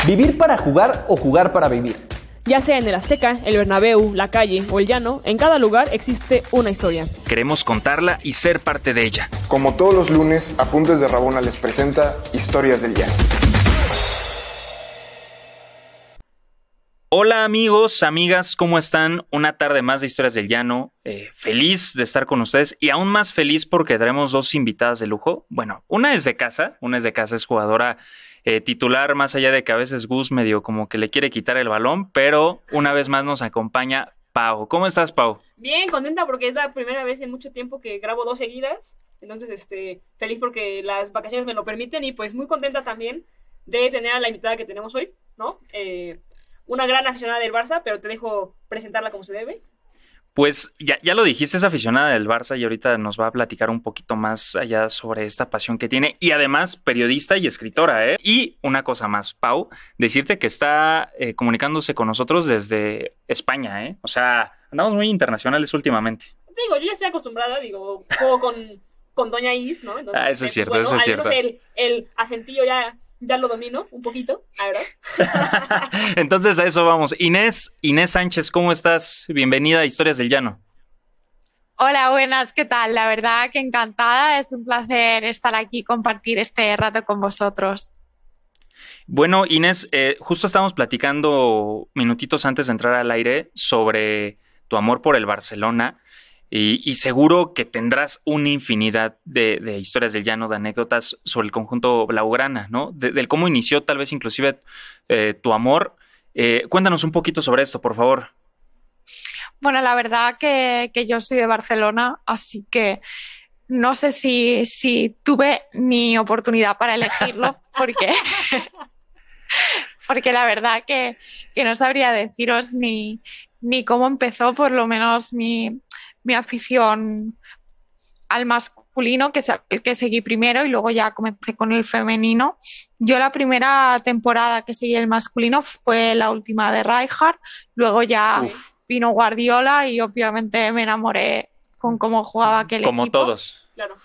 ¿Vivir para jugar o jugar para vivir? Ya sea en el Azteca, el Bernabéu, la calle o el llano, en cada lugar existe una historia. Queremos contarla y ser parte de ella. Como todos los lunes, Apuntes de Rabona les presenta Historias del Llano. Hola amigos, amigas, ¿cómo están? Una tarde más de Historias del Llano. Feliz de estar con ustedes y aún más feliz porque traemos dos invitadas de lujo. Bueno, una es de casa, es jugadora titular, más allá de que a veces Gus medio como que le quiere quitar el balón, pero una vez más nos acompaña Pau. ¿Cómo estás, Pau? Bien, contenta porque es la primera vez en mucho tiempo que grabo 2 seguidas. Entonces, feliz porque las vacaciones me lo permiten y pues muy contenta también de tener a la invitada que tenemos hoy, ¿no? Una gran aficionada del Barça, pero te dejo presentarla como se debe. Pues ya lo dijiste, es aficionada del Barça y ahorita nos va a platicar un poquito más allá sobre esta pasión que tiene y además periodista y escritora, ¿eh? Y una cosa más, Pau, decirte que está comunicándose con nosotros desde España, ¿eh? O sea, andamos muy internacionales últimamente. Digo, yo ya estoy acostumbrada, juego con Doña Is, ¿no? Entonces, eso es cierto, bueno, eso es cierto. Al menos el acentillo ya lo domino un poquito, la verdad. Entonces a eso vamos. Inés Sánchez, ¿cómo estás? Bienvenida a Historias del Llano. Hola, buenas, ¿qué tal? La verdad que encantada, es un placer estar aquí y compartir este rato con vosotros. Bueno, Inés, justo estábamos platicando minutitos antes de entrar al aire sobre tu amor por el Barcelona. Y seguro que tendrás una infinidad de historias del llano, de anécdotas sobre el conjunto blaugrana, ¿no? Del cómo inició tal vez inclusive tu amor. Cuéntanos un poquito sobre esto, por favor. Bueno, la verdad que yo soy de Barcelona, así que no sé si tuve mi oportunidad para elegirlo, porque la verdad que no sabría deciros ni cómo empezó, por lo menos mi afición al masculino, que seguí primero y luego ya comencé con el femenino. Yo la primera temporada que seguí el masculino fue la última de Rijkaard, luego ya vino Guardiola y obviamente me enamoré con cómo jugaba aquel como equipo. Como todos. Claro.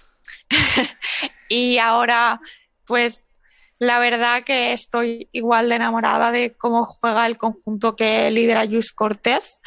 Y ahora, pues la verdad que estoy igual de enamorada de cómo juega el conjunto que lidera Lluís Cortés.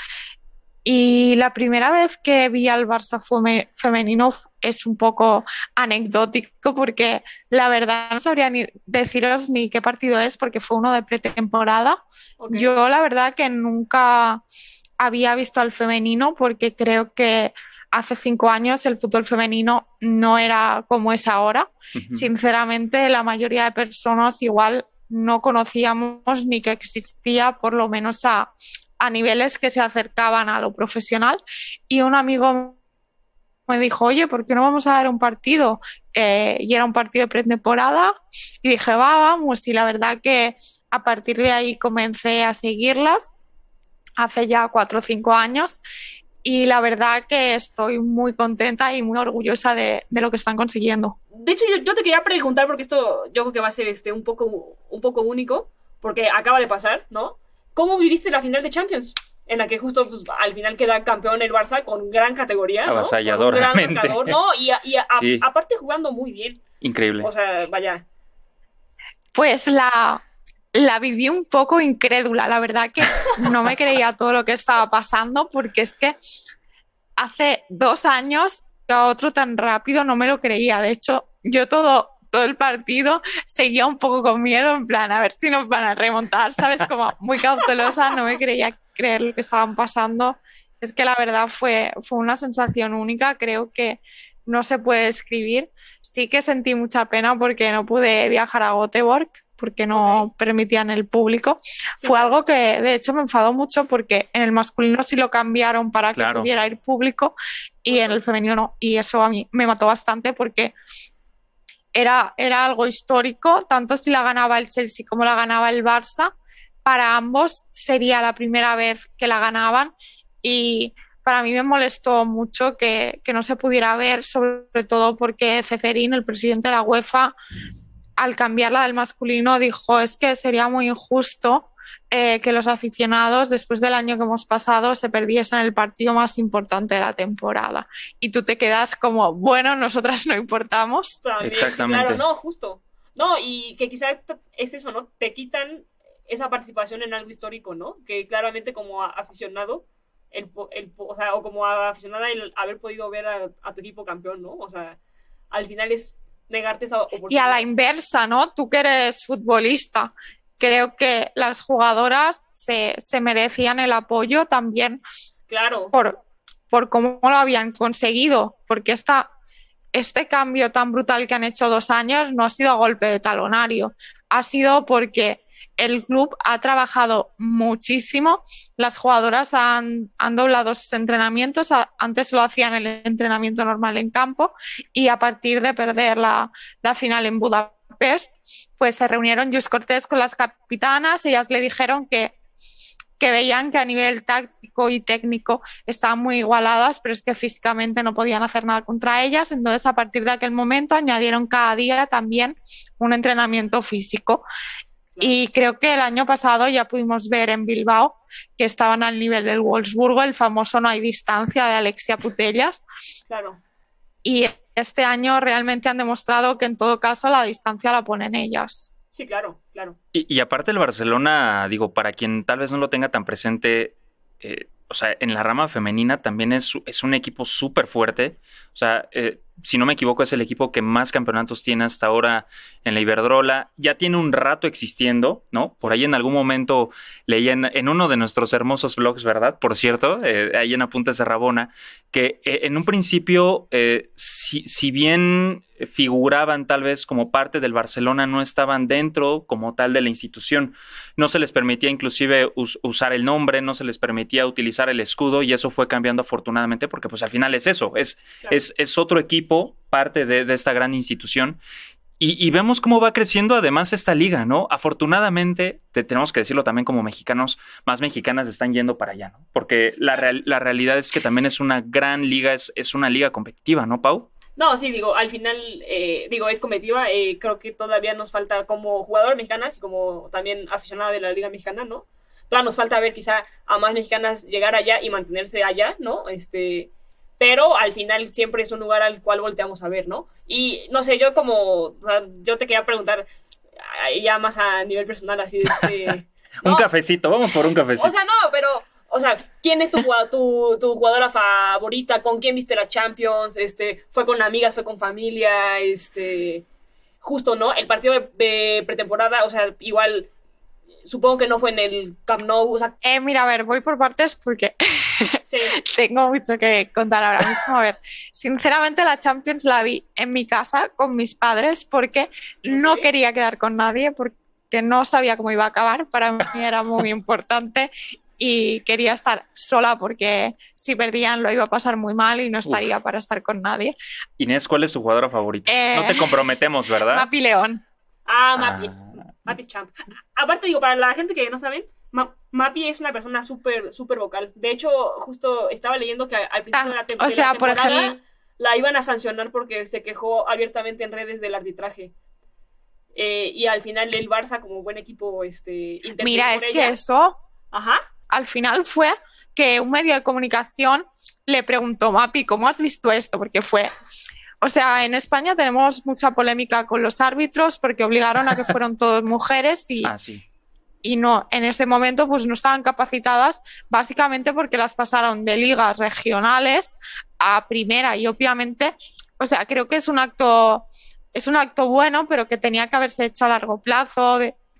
Y la primera vez que vi al Barça femenino es un poco anecdótico porque la verdad no sabría ni deciros ni qué partido es porque fue uno de pretemporada. Okay. Yo la verdad que nunca había visto al femenino porque creo que hace 5 años el fútbol femenino no era como es ahora. Uh-huh. Sinceramente, la mayoría de personas igual no conocíamos ni que existía, por lo menos a niveles que se acercaban a lo profesional. Y un amigo me dijo, oye, ¿por qué no vamos a dar un partido? Y era un partido de pretemporada. Y dije, vamos. Y la verdad que a partir de ahí comencé a seguirlas hace ya 4 o 5 años. Y la verdad que estoy muy contenta y muy orgullosa de lo que están consiguiendo. De hecho, yo te quería preguntar, porque esto yo creo que va a ser un poco único, porque acaba de pasar, ¿no? ¿Cómo viviste la final de Champions? En la que justo pues, al final queda campeón el Barça con gran categoría, ¿no? Avasalladoramente. ¿No? Y sí. Aparte jugando muy bien. Increíble. O sea, vaya. Pues la viví un poco incrédula, la verdad que no me creía todo lo que estaba pasando porque es que hace 2 años a otro tan rápido no me lo creía. De hecho, yo todo el partido seguía un poco con miedo, en plan, a ver si nos van a remontar, ¿sabes? Como muy cautelosa, no me creía creer lo que estaban pasando. Es que la verdad fue una sensación única, creo que no se puede describir. Sí que sentí mucha pena porque no pude viajar a Göteborg, porque no permitían el público. Sí. Fue algo que de hecho me enfadó mucho porque en el masculino sí lo cambiaron para que pudiera ir público y en el femenino no. Y eso a mí me mató bastante porque era algo histórico, tanto si la ganaba el Chelsea como la ganaba el Barça. Para ambos sería la primera vez que la ganaban y para mí me molestó mucho que no se pudiera ver, sobre todo porque Ceferín, el presidente de la UEFA, al cambiarla del masculino dijo es que sería muy injusto que los aficionados después del año que hemos pasado se perdiesen el partido más importante de la temporada y tú te quedas como bueno, nosotras no importamos. También, exactamente. Claro, no, justo. No, y que quizá es eso, ¿no? Te quitan esa participación en algo histórico, ¿no? Que claramente como aficionado, o sea, o como aficionada, el haber podido ver a tu equipo campeón, ¿no? O sea, al final es negarte esa oportunidad. Y a la inversa, ¿no? Tú que eres futbolista, creo que las jugadoras se merecían el apoyo también Claro. por cómo lo habían conseguido, porque este cambio tan brutal que han hecho 2 años no ha sido a golpe de talonario, ha sido porque el club ha trabajado muchísimo, las jugadoras han doblado sus entrenamientos, antes lo hacían el entrenamiento normal en campo y a partir de perder la final en Budapest, pues se reunieron Just Cortés con las capitanas, ellas le dijeron que veían que a nivel táctico y técnico estaban muy igualadas, pero es que físicamente no podían hacer nada contra ellas, entonces a partir de aquel momento añadieron cada día también un entrenamiento físico. Y creo que el año pasado ya pudimos ver en Bilbao que estaban al nivel del Wolfsburgo, el famoso no hay distancia de Alexia Putellas. Claro. Y este año realmente han demostrado que en todo caso la distancia la ponen ellas. Sí, claro, claro. Y aparte el Barcelona, digo, para quien tal vez no lo tenga tan presente, o sea, en la rama femenina también es un equipo súper fuerte. O sea, si no me equivoco, es el equipo que más campeonatos tiene hasta ahora en la Iberdrola. Ya tiene un rato existiendo, ¿no? Por ahí en algún momento leí en uno de nuestros hermosos blogs, ¿verdad? Por cierto, ahí en Apuntes de Rabona, que en un principio, si bien figuraban tal vez como parte del Barcelona, no estaban dentro como tal de la institución. No se les permitía inclusive usar el nombre, no se les permitía utilizar el escudo y eso fue cambiando afortunadamente porque pues al final es eso, es otro equipo, parte de esta gran institución. Y vemos cómo va creciendo además esta liga, ¿no? Afortunadamente, tenemos que decirlo también como mexicanos, más mexicanas están yendo para allá, ¿no? Porque la realidad es que también es una gran liga, es una liga competitiva, ¿no, Pau? No, sí, digo, al final, es competitiva, creo que todavía nos falta como jugadoras mexicanas y como también aficionada de la Liga Mexicana, ¿no? Todavía nos falta ver quizá a más mexicanas llegar allá y mantenerse allá, ¿no? Pero al final siempre es un lugar al cual volteamos a ver, ¿no? Y no sé, yo o sea, yo te quería preguntar ya más a nivel personal, así de un cafecito, vamos por un cafecito. O sea, no, pero... O sea, ¿quién es tu jugadora favorita? ¿Con quién viste la Champions? ¿Fue con amigas? ¿Fue con familia? Justo, ¿no? El partido de pretemporada, o sea, igual, supongo que no fue en el Camp Nou, o sea... Mira, a ver, voy por partes porque sí. Tengo mucho que contar ahora mismo. A ver, sinceramente la Champions la vi en mi casa con mis padres porque no quería quedar con nadie, porque no sabía cómo iba a acabar. Para mí era muy importante y quería estar sola porque si perdían lo iba a pasar muy mal y no estaría para estar con nadie. Inés, ¿cuál es tu jugadora favorita? No te comprometemos, ¿verdad? Mapi León. Mapi Champ. Aparte, digo, para la gente que no saben, Mapi es una persona súper, súper vocal. De hecho, justo estaba leyendo que al principio de la temporada por ejemplo, la iban a sancionar porque se quejó abiertamente en redes del arbitraje. Y al final el Barça, como buen equipo, intervino. Mira, es que eso... Ajá. Al final fue que un medio de comunicación le preguntó, Mapi, ¿cómo has visto esto? Porque fue... O sea, en España tenemos mucha polémica con los árbitros porque obligaron a que fueran todas mujeres y no, en ese momento pues no estaban capacitadas básicamente porque las pasaron de ligas regionales a primera y obviamente, o sea, creo que es un acto bueno, pero que tenía que haberse hecho a largo plazo,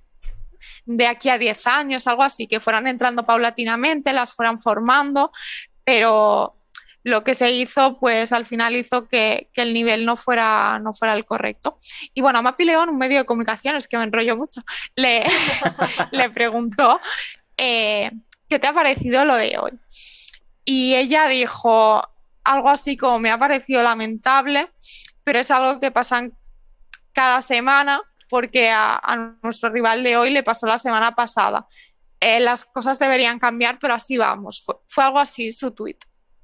de aquí a 10 años, algo así, que fueran entrando paulatinamente, las fueran formando, pero lo que se hizo, pues al final hizo que el nivel no fuera el correcto. Y bueno, a Mapi León, un medio de comunicación, es que me enrollo mucho, le preguntó ¿qué te ha parecido lo de hoy? Y ella dijo algo así como, me ha parecido lamentable, pero es algo que pasa cada semana, porque a nuestro rival de hoy le pasó la semana pasada. Las cosas deberían cambiar, pero así vamos. Fue algo así su tuit.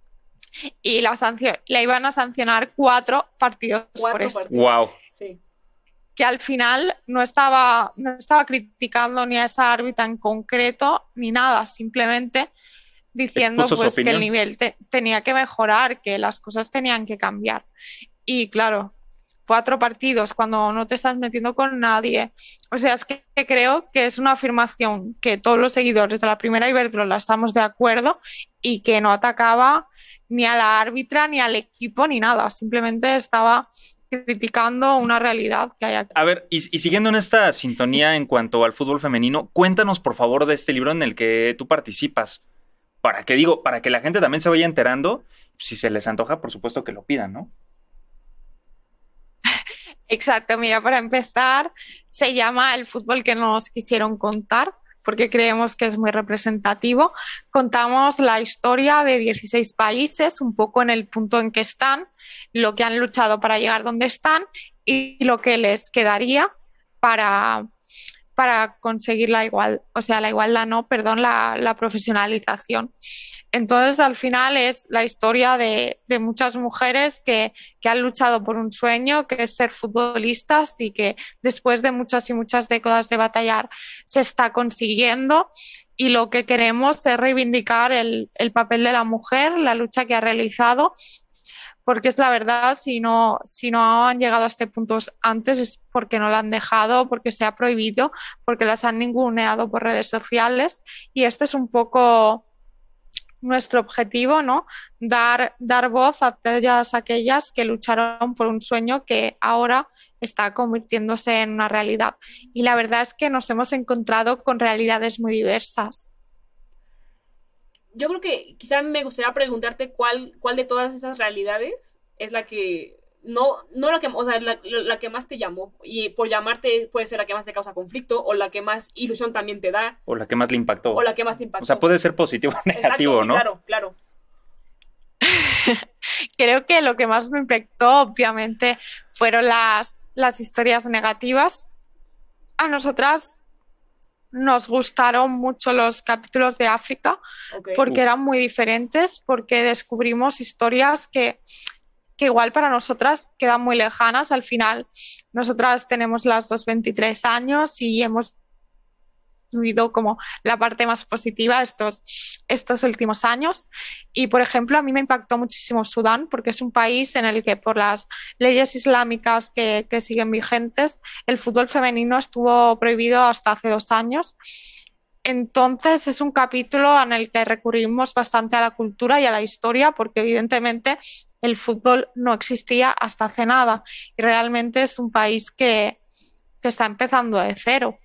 Y la iban a sancionar 4 partidos por esto. ¡Wow! Sí. Que al final no estaba criticando ni a esa árbitra en concreto ni nada, simplemente diciendo pues que el nivel tenía que mejorar, que las cosas tenían que cambiar. Y claro, 4 partidos cuando no te estás metiendo con nadie. O sea, es que creo que es una afirmación que todos los seguidores de la primera Iberdrola estamos de acuerdo y que no atacaba ni a la árbitra, ni al equipo, ni nada. Simplemente estaba criticando una realidad que hay aquí. A ver, y siguiendo en esta sintonía en cuanto al fútbol femenino, cuéntanos por favor de este libro en el que tú participas. Para que la gente también se vaya enterando, si se les antoja, por supuesto que lo pidan, ¿no? Exacto, mira, para empezar, se llama El fútbol que nos quisieron contar, porque creemos que es muy representativo. Contamos la historia de 16 países, un poco en el punto en que están, lo que han luchado para llegar donde están y lo que les quedaría para conseguir la igualdad, no, perdón, la profesionalización. Entonces, al final es la historia de muchas mujeres que han luchado por un sueño, que es ser futbolistas, y que después de muchas y muchas décadas de batallar se está consiguiendo. Y lo que queremos es reivindicar el papel de la mujer, la lucha que ha realizado, porque es la verdad, si no han llegado a este punto antes es porque no la han dejado, porque se ha prohibido, porque las han ninguneado por redes sociales, y este es un poco nuestro objetivo, ¿no? Dar voz a todas aquellas que lucharon por un sueño que ahora está convirtiéndose en una realidad. Y la verdad es que nos hemos encontrado con realidades muy diversas. Yo creo que quizá me gustaría preguntarte cuál de todas esas realidades es la que no la que, o sea, la que más te llamó, y por llamarte puede ser la que más te causa conflicto, o la que más ilusión también te da, O la que más le impactó. o la que más te impactó. O sea, puede ser positivo o negativo, exacto, sí, ¿no? Claro. Creo que lo que más me impactó, obviamente, fueron las historias negativas. A nosotras nos gustaron mucho los capítulos de África, Okay. porque eran muy diferentes, porque descubrimos historias que igual para nosotras quedan muy lejanas. Al final, nosotras tenemos las dos 23 años y hemos vivido como la parte más positiva estos últimos años. Y, por ejemplo, a mí me impactó muchísimo Sudán, porque es un país en el que, por las leyes islámicas que siguen vigentes, el fútbol femenino estuvo prohibido hasta hace 2 años. Entonces es un capítulo en el que recurrimos bastante a la cultura y a la historia, porque evidentemente el fútbol no existía hasta hace nada, y realmente es un país que está empezando de cero.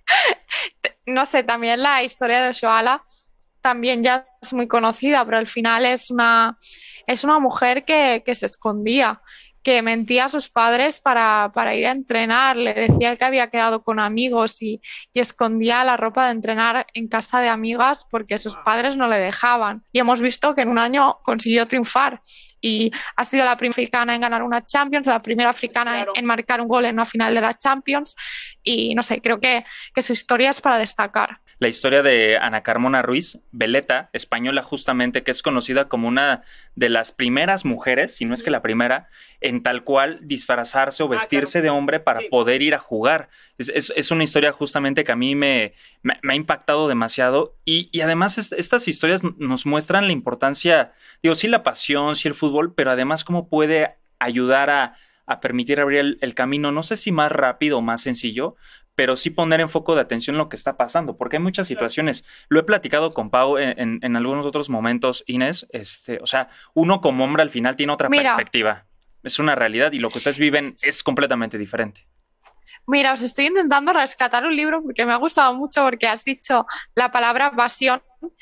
No sé, también la historia de Shoala también ya es muy conocida, pero al final es una mujer que se escondía, que mentía a sus padres para ir a entrenar, le decía que había quedado con amigos y escondía la ropa de entrenar en casa de amigas porque sus padres no le dejaban. Y hemos visto que en un año consiguió triunfar y ha sido la primera africana en ganar una Champions, la primera africana en marcar un gol en una final de la Champions, y no sé, creo que su historia es para destacar. La historia de Ana Carmona Ruiz, veleta, española justamente, que es conocida como una de las primeras mujeres, si no es que la primera, en tal cual disfrazarse o vestirse de hombre para poder ir a jugar. Es una historia justamente que a mí me ha impactado demasiado, y además estas historias nos muestran la importancia, digo, sí la pasión, sí el fútbol, pero además cómo puede ayudar a permitir abrir el camino, no sé si más rápido o más sencillo, pero sí poner en foco de atención lo que está pasando, porque hay muchas situaciones. Lo he platicado con Pau en algunos otros momentos, Inés. O sea, uno como hombre al final tiene otra perspectiva. Es una realidad, y lo que ustedes viven es completamente diferente. Mira, os estoy intentando rescatar un libro porque me ha gustado mucho, porque has dicho la palabra pasión,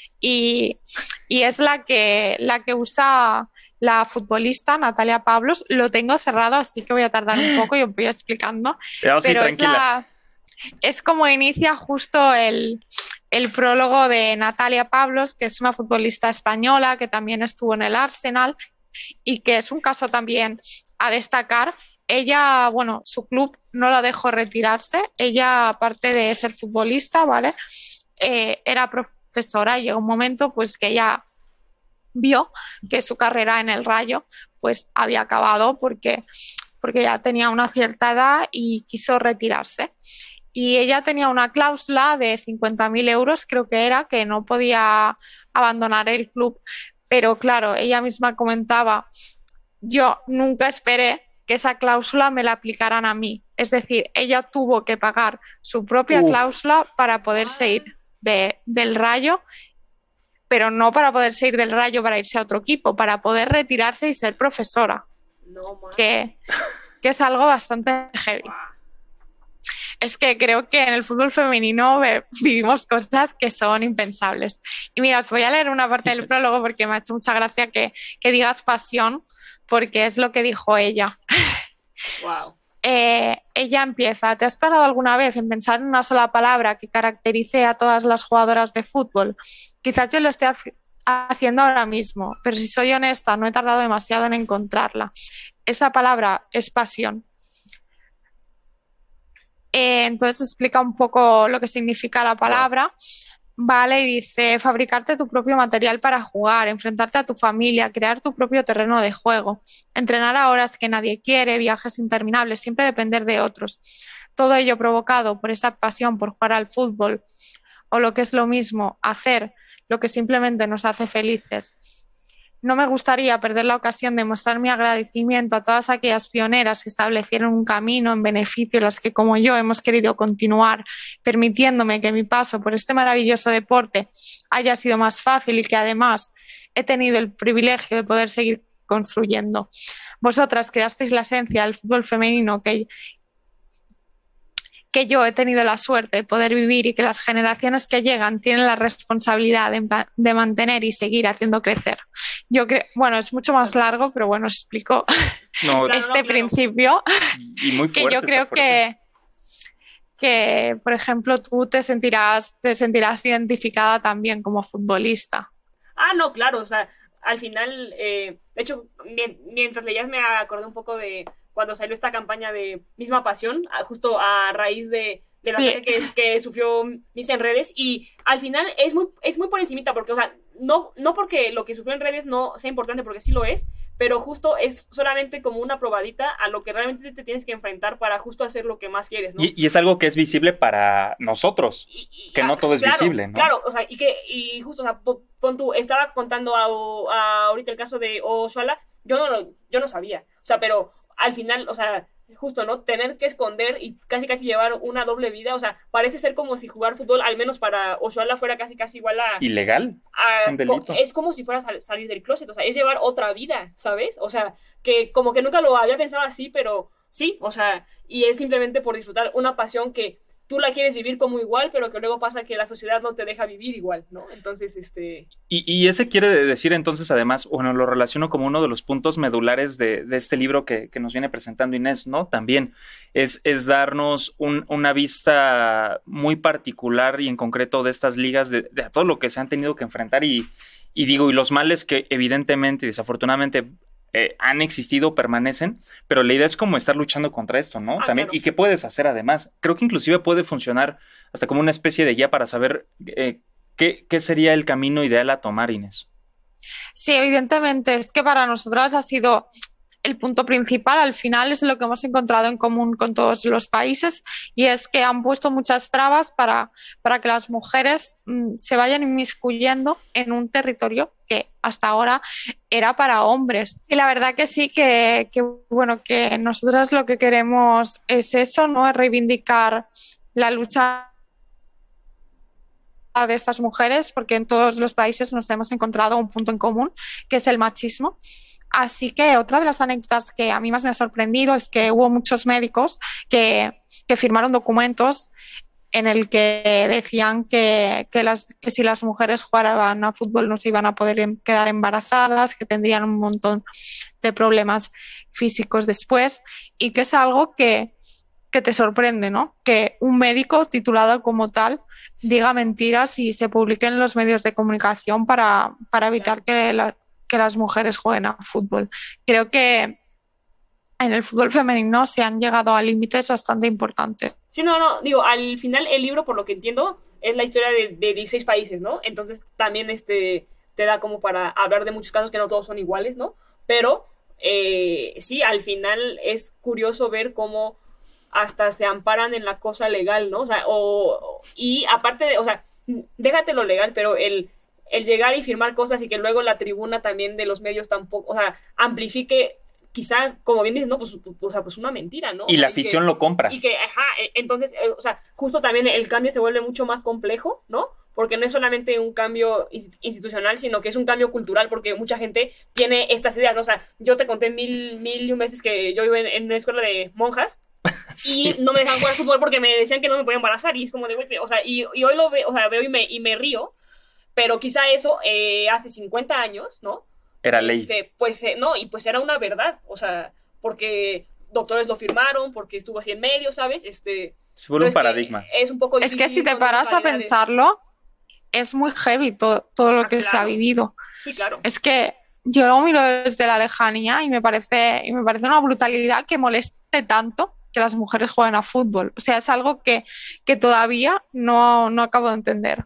y es la que usa la futbolista Natalia Pavlos. Lo tengo cerrado, así que voy a tardar un poco y os voy explicando. Pero sí, tranquila. Es como inicia justo el prólogo de Natalia Pavlos, que es una futbolista española que también estuvo en el Arsenal y que es un caso también a destacar. Ella, bueno, su club no la dejó retirarse. Ella, aparte de ser futbolista, ¿vale? Era profesora, y llegó un momento pues que ella vio que su carrera en el Rayo pues había acabado porque ya tenía una cierta edad y quiso retirarse. Y ella tenía una cláusula de 50.000 euros, creo que era, que no podía abandonar el club. Pero claro, ella misma comentaba: yo nunca esperé que esa cláusula me la aplicaran a mí. Es decir, ella tuvo que pagar su propia cláusula para poderse ir del Rayo, pero no para poderse ir del Rayo para irse a otro equipo, para poder retirarse y ser profesora, que es algo bastante heavy. Es que creo que en el fútbol femenino vivimos cosas que son impensables. Y mira, os voy a leer una parte del prólogo porque me ha hecho mucha gracia que digas pasión, porque es lo que dijo ella. Wow. Ella empieza: ¿te has parado alguna vez en pensar en una sola palabra que caracterice a todas las jugadoras de fútbol? Quizás yo lo esté haciendo ahora mismo, pero si soy honesta, no he tardado demasiado en encontrarla. Esa palabra es pasión. Entonces explica un poco lo que significa la palabra, ¿vale? Y dice: fabricarte tu propio material para jugar, enfrentarte a tu familia, crear tu propio terreno de juego, entrenar a horas que nadie quiere, viajes interminables, siempre depender de otros. Todo ello provocado por esa pasión por jugar al fútbol, o lo que es lo mismo, hacer lo que simplemente nos hace felices. No me gustaría perder la ocasión de mostrar mi agradecimiento a todas aquellas pioneras que establecieron un camino en beneficio de las que, como yo, hemos querido continuar, permitiéndome que mi paso por este maravilloso deporte haya sido más fácil y que además he tenido el privilegio de poder seguir construyendo. Vosotras creasteis la esencia del fútbol femenino que yo he tenido la suerte de poder vivir y que las generaciones que llegan tienen la responsabilidad de mantener y seguir haciendo crecer. Yo creo, bueno, es mucho más largo, pero bueno, os explico principio. Y muy fuerte, que yo creo que, por ejemplo, tú te sentirás identificada también como futbolista. Ah, no, claro, o sea, al final, de hecho, mientras leías me acordé un poco de cuando salió esta campaña de Misma Pasión, justo a raíz del ataque que sufrió Miss en redes, y al final es muy por encimita, porque, o sea, no porque lo que sufrió en redes no sea importante, porque sí lo es, pero justo es solamente como una probadita a lo que realmente te tienes que enfrentar para justo hacer lo que más quieres, ¿no? Y es algo que es visible para nosotros, que no todo es visible, ¿no? Claro, o sea, y justo, o sea, pon tú, estaba contando ahorita el caso de Oshuala, yo no sabía, o sea, pero al final, o sea, justo, ¿no? Tener que esconder y casi llevar una doble vida, o sea, parece ser como si jugar fútbol, al menos para Oshuala, fuera casi igual a... ¿Ilegal? Un delito. Es como si fuera salir del closet, o sea, es llevar otra vida, ¿sabes? O sea, que como que nunca lo había pensado así, pero sí, o sea, y es simplemente por disfrutar una pasión que tú la quieres vivir como igual, pero que luego pasa que la sociedad no te deja vivir igual, ¿no? Entonces, Y ese quiere decir entonces, además, bueno, lo relaciono como uno de los puntos medulares de este libro que nos viene presentando Inés, ¿no? También es darnos una vista muy particular y en concreto de estas ligas, de todo lo que se han tenido que enfrentar y los males que evidentemente y desafortunadamente han existido, permanecen, pero la idea es como estar luchando contra esto, ¿no? También, claro. ¿Y qué puedes hacer además? Creo que inclusive puede funcionar hasta como una especie de guía para saber qué sería el camino ideal a tomar, Inés. Sí, evidentemente, es que para nosotras ha sido el punto principal, al final es lo que hemos encontrado en común con todos los países, y es que han puesto muchas trabas para que las mujeres se vayan inmiscuyendo en un territorio que hasta ahora era para hombres. Y la verdad que sí, que nosotras lo que queremos es eso, ¿no? Es reivindicar la lucha de estas mujeres, porque en todos los países nos hemos encontrado un punto en común, que es el machismo. Así que otra de las anécdotas que a mí más me ha sorprendido es que hubo muchos médicos que firmaron documentos en el que decían que si las mujeres jugaban a fútbol no se iban a poder quedar embarazadas, que tendrían un montón de problemas físicos después, y que es algo que te sorprende, ¿no? Que un médico titulado como tal diga mentiras y se publique en los medios de comunicación para evitar que las mujeres jueguen a fútbol. Creo que en el fútbol femenino se han llegado a límites bastante importantes. Sí, no, digo, al final el libro, por lo que entiendo, es la historia de 16 países, ¿no? Entonces también te da como para hablar de muchos casos que no todos son iguales, ¿no? Pero sí, al final es curioso ver cómo hasta se amparan en la cosa legal, ¿no? O sea, y aparte de, o sea, déjate lo legal, pero el llegar y firmar cosas y que luego la tribuna también de los medios tampoco, o sea, amplifique quizá, como bien dices, no, pues, o sea, pues una mentira, ¿no? Y la afición lo compra. Y que, entonces, o sea, justo también el cambio se vuelve mucho más complejo, ¿no? Porque no es solamente un cambio institucional, sino que es un cambio cultural, porque mucha gente tiene estas ideas, ¿no? O sea, yo te conté mil y un veces que yo iba en una escuela de monjas, Sí. y no me dejaban jugar fútbol porque me decían que no me podía embarazar, y es como de, güey, o sea, y hoy lo veo, o sea, veo y me río, pero quizá eso hace 50 años, ¿no? Era ley. Pues no, y pues era una verdad, o sea, porque doctores lo firmaron, porque estuvo así en medio, ¿sabes? Se vuelve un paradigma. Es un poco Es difícil. que si te con paras esas a variedades. pensarlo, es muy heavy todo lo que se ha Claro. vivido. Sí, claro. Es que yo lo miro desde la lejanía y me parece una brutalidad que moleste tanto que las mujeres jueguen a fútbol. O sea, es algo que todavía no acabo de entender.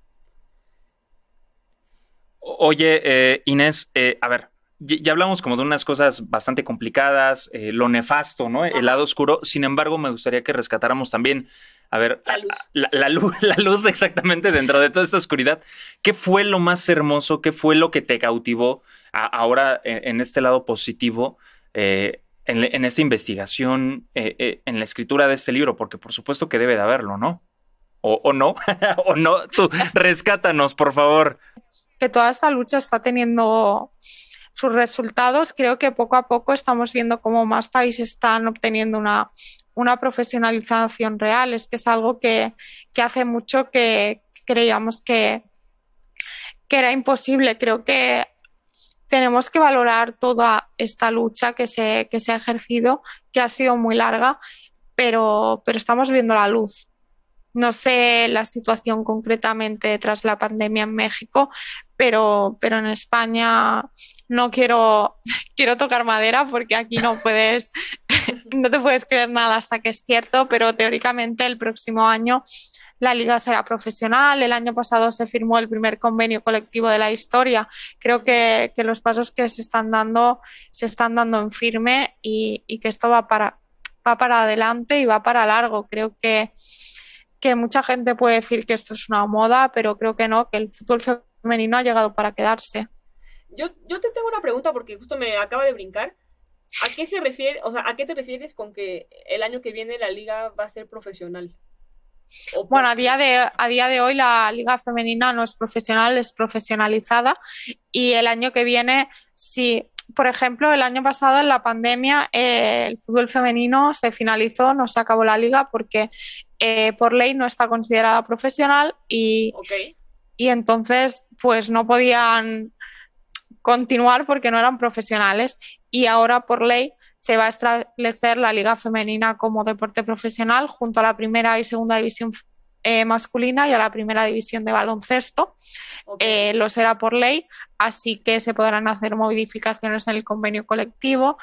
Oye, Inés, a ver, ya hablamos como de unas cosas bastante complicadas, lo nefasto, ¿no? El lado oscuro. Sin embargo, me gustaría que rescatáramos también, a ver, la luz exactamente dentro de toda esta oscuridad. ¿Qué fue lo más hermoso? ¿Qué fue lo que te cautivó ahora en este lado positivo, en esta investigación, en la escritura de este libro? Porque por supuesto que debe de haberlo, ¿no? O no, o no. Tú, rescátanos, por favor. Que toda esta lucha está teniendo sus resultados. Creo que poco a poco estamos viendo cómo más países están obteniendo una profesionalización real. Es que es algo que hace mucho que creíamos que era imposible. Creo que tenemos que valorar toda esta lucha que se ha ejercido, que ha sido muy larga, pero estamos viendo la luz. No sé la situación concretamente tras la pandemia en México, pero en España no quiero tocar madera porque aquí no te puedes creer nada hasta que es cierto, pero teóricamente el próximo año la liga será profesional. El año pasado se firmó el primer convenio colectivo de la historia. Creo que los pasos que se están dando en firme y que esto va para adelante y va para largo. Creo que mucha gente puede decir que esto es una moda, pero creo que no, que el fútbol femenino ha llegado para quedarse. Yo te tengo una pregunta porque justo me acaba de brincar. ¿A qué se refiere, o sea, a qué te refieres con que el año que viene la liga va a ser profesional? Bueno, a día de hoy la liga femenina no es profesional, es profesionalizada, y el año que viene, sí. Por ejemplo, el año pasado en la pandemia el fútbol femenino se finalizó, no se acabó la liga porque por ley no está considerada profesional y entonces pues no podían continuar porque no eran profesionales, y ahora por ley se va a establecer la liga femenina como deporte profesional junto a la primera y segunda división masculina y a la primera división de baloncesto. Lo será por ley, así que se podrán hacer modificaciones en el convenio colectivo.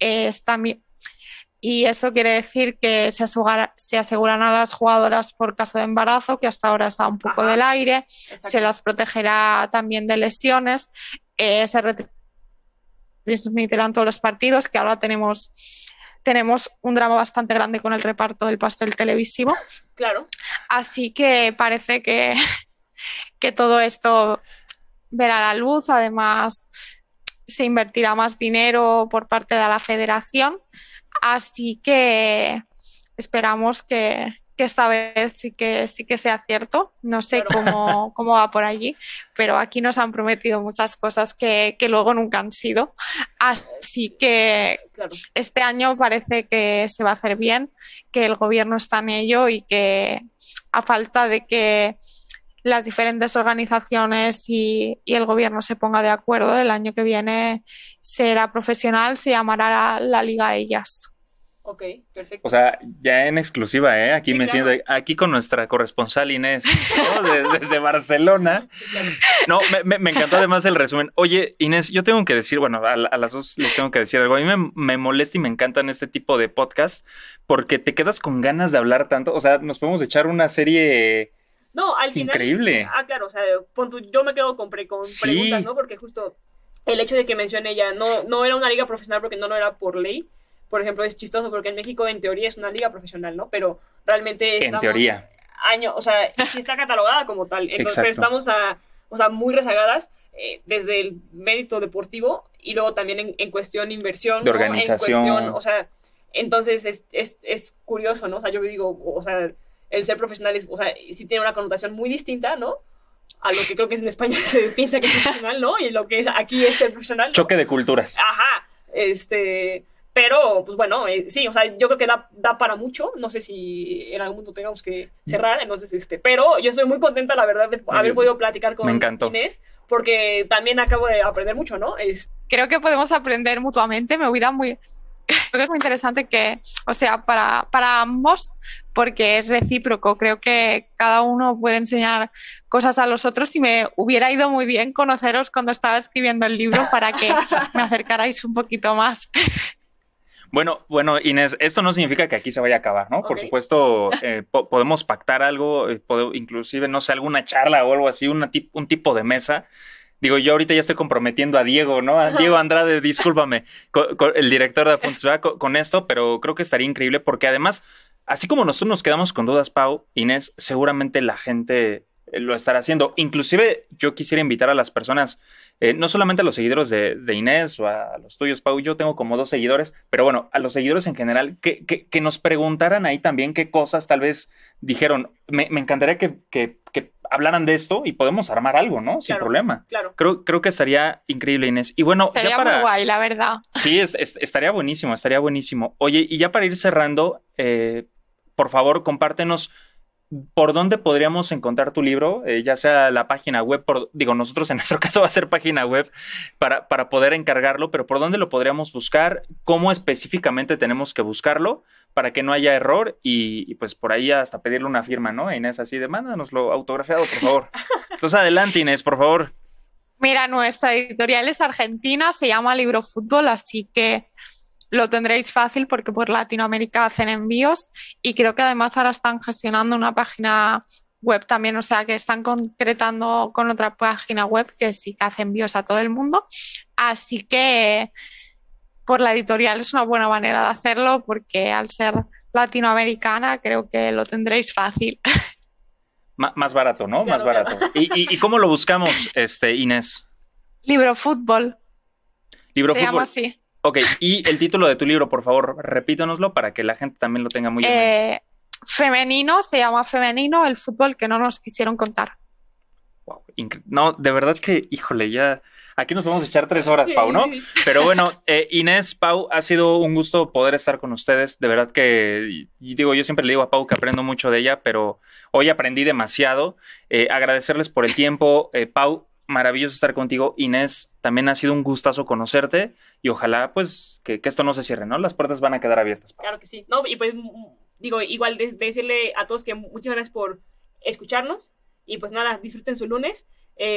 Y eso quiere decir que se aseguran a las jugadoras por caso de embarazo, que hasta ahora está un poco del aire. Exacto. Se las protegerá también de lesiones. Se retransmitirán todos los partidos, que ahora tenemos un drama bastante grande con el reparto del pastel televisivo. Claro. Así que parece que todo esto verá la luz. Además, se invertirá más dinero por parte de la federación. Así que esperamos que esta vez sí que sea cierto. No sé cómo va por allí, pero aquí nos han prometido muchas cosas que luego nunca han sido. Así que este año parece que se va a hacer bien, que el gobierno está en ello y que a falta de que las diferentes organizaciones y el gobierno se ponga de acuerdo, el año que viene será profesional, se llamará la Liga Ellas. Ok, perfecto. O sea, ya en exclusiva, ¿eh? Aquí sí, me siento, aquí con nuestra corresponsal Inés, ¿no? Desde Barcelona. Claro. No, me encantó además el resumen. Oye, Inés, yo tengo que decir, bueno, a las dos les tengo que decir algo. A mí me molesta y me encantan este tipo de podcast porque te quedas con ganas de hablar tanto. O sea, nos podemos echar una serie... No, al final... Increíble. Claro, o sea, yo me quedo con preguntas, ¿no? Porque justo el hecho de que mencione ella, no era una liga profesional porque no era por ley. Por ejemplo, es chistoso porque en México en teoría es una liga profesional, ¿no? Pero realmente en teoría. O sea, sí está catalogada como tal. Entonces, pero estamos muy rezagadas. desde el mérito deportivo y luego también en cuestión inversión, de ¿no? organización. En cuestión, o sea, entonces es curioso, ¿no? O sea, yo digo, o sea, el ser profesional o sea, sí tiene una connotación muy distinta, ¿no? A lo que creo que en España se piensa que es profesional, ¿no? Y lo que aquí es ser profesional, ¿no? Choque de culturas. Ajá, pero, pues bueno, sí, o sea, yo creo que da para mucho. No sé si en algún momento tengamos que cerrar, entonces, pero yo estoy muy contenta, la verdad, de haber podido platicar con Inés, porque también acabo de aprender mucho, ¿no? Creo que podemos aprender mutuamente. Creo que es muy interesante que, o sea, para ambos, porque es recíproco. Creo que cada uno puede enseñar cosas a los otros y me hubiera ido muy bien conoceros cuando estaba escribiendo el libro para que me acercarais un poquito más. Bueno, Inés, esto no significa que aquí se vaya a acabar, ¿no? Okay. Por supuesto, podemos pactar algo, inclusive, no sé, alguna charla o algo así, un tipo de mesa. Digo, yo ahorita ya estoy comprometiendo a Diego, ¿no? A Diego Andrade, discúlpame, el director de Apuntes, ¿verdad? Con esto, pero creo que estaría increíble porque además, así como nosotros nos quedamos con dudas, Pau, Inés, seguramente la gente lo estará haciendo. Inclusive yo quisiera invitar a las personas, no solamente a los seguidores de Inés o a los tuyos, Pau, yo tengo como 2 seguidores, pero bueno, a los seguidores en general, que nos preguntaran ahí también qué cosas tal vez dijeron. Me encantaría que hablaran de esto y podemos armar algo, ¿no? Sin problema. Claro. Creo que estaría increíble, Inés. Y bueno, sería ya para... muy guay, la verdad. Sí, estaría buenísimo, estaría buenísimo. Oye, y ya para ir cerrando, por favor, compártenos por dónde podríamos encontrar tu libro, ya sea la página web, nosotros en nuestro caso va a ser página web para poder encargarlo, pero por dónde lo podríamos buscar, cómo específicamente tenemos que buscarlo para que no haya error y pues por ahí hasta pedirle una firma, ¿no? Inés, así de mándanoslo autografiado, por favor. Entonces adelante, Inés, por favor. Mira, nuestra editorial es argentina, se llama Libro Fútbol, así que lo tendréis fácil porque por Latinoamérica hacen envíos y creo que además ahora están gestionando una página web también, o sea que están concretando con otra página web que sí que hace envíos a todo el mundo, así que por la editorial es una buena manera de hacerlo porque al ser latinoamericana creo que lo tendréis fácil. Más barato, ¿no? Claro, más barato. Claro. ¿Y cómo lo buscamos, Inés? Libro Fútbol. Libro Se Fútbol. llama así. Ok, y el título de tu libro, por favor, repítanoslo para que la gente también lo tenga muy en mente. Femenino, se llama Femenino, el fútbol que no nos quisieron contar. Wow, no, de verdad que, híjole, ya... Aquí nos podemos echar 3 horas, Pau, ¿no? Pero bueno, Inés, Pau, ha sido un gusto poder estar con ustedes. De verdad que, yo siempre le digo a Pau que aprendo mucho de ella, pero hoy aprendí demasiado. Agradecerles por el tiempo. Pau, maravilloso estar contigo. Inés, también ha sido un gustazo conocerte y ojalá, pues, que esto no se cierre, ¿no? Las puertas van a quedar abiertas, Pau. Claro que sí. No, y pues, igual decirle a todos que muchas gracias por escucharnos y pues nada, disfruten su lunes.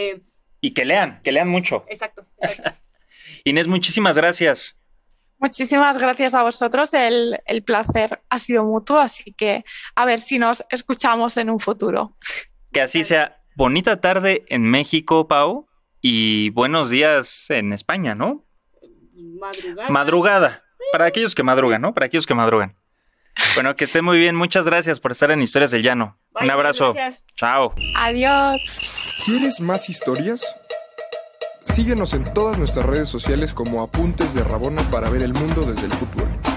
Y que lean mucho. Exacto. Inés, muchísimas gracias. Muchísimas gracias a vosotros, el placer ha sido mutuo, así que a ver si nos escuchamos en un futuro. Que así sea. Bonita tarde en México, Pau, y buenos días en España, ¿no? Madrugada. Para aquellos que madrugan, ¿no? Para aquellos que madrugan. Bueno, que estén muy bien. Muchas gracias por estar en Historias del Llano. Bye, un abrazo. Gracias. Chao. Adiós. ¿Quieres más historias? Síguenos en todas nuestras redes sociales como Apuntes de Rabona para ver el mundo desde el futuro.